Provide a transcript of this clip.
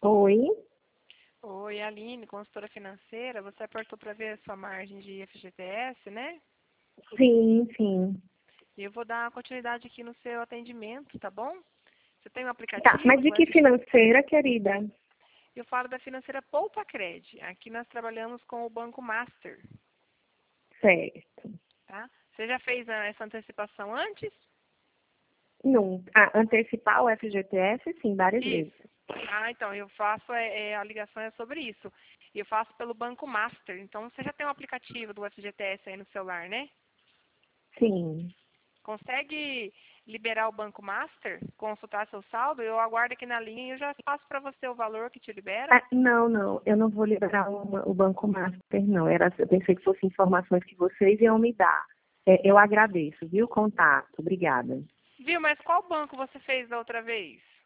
Oi? Oi, Aline, consultora financeira. Você apertou para ver a sua margem de FGTS, né? Sim, sim. E eu vou dar continuidade aqui no seu atendimento, tá bom? Você tem um Tá, mas aplicativo de do que FGTS? financeira, querida? Eu falo da financeira Poupa Cred. Aqui nós trabalhamos com o Banco Master, Certo. tá? Você já fez essa antecipação antes? Não. Antecipar o FGTS, sim, várias vezes. Isso. Ah, então, eu faço, a ligação é sobre isso. Eu faço pelo Banco Master. Então, você já tem um aplicativo do FGTS aí no celular, né? Sim. Consegue liberar o Banco Master, consultar seu saldo? Eu aguardo aqui na linha e eu já passo para você o valor que te libera. Não, eu não vou liberar o Banco Master, não. Eu pensei que fossem informações que vocês iam me dar. Eu agradeço, viu, o contato. Obrigada. Viu, mas qual banco você fez da outra vez?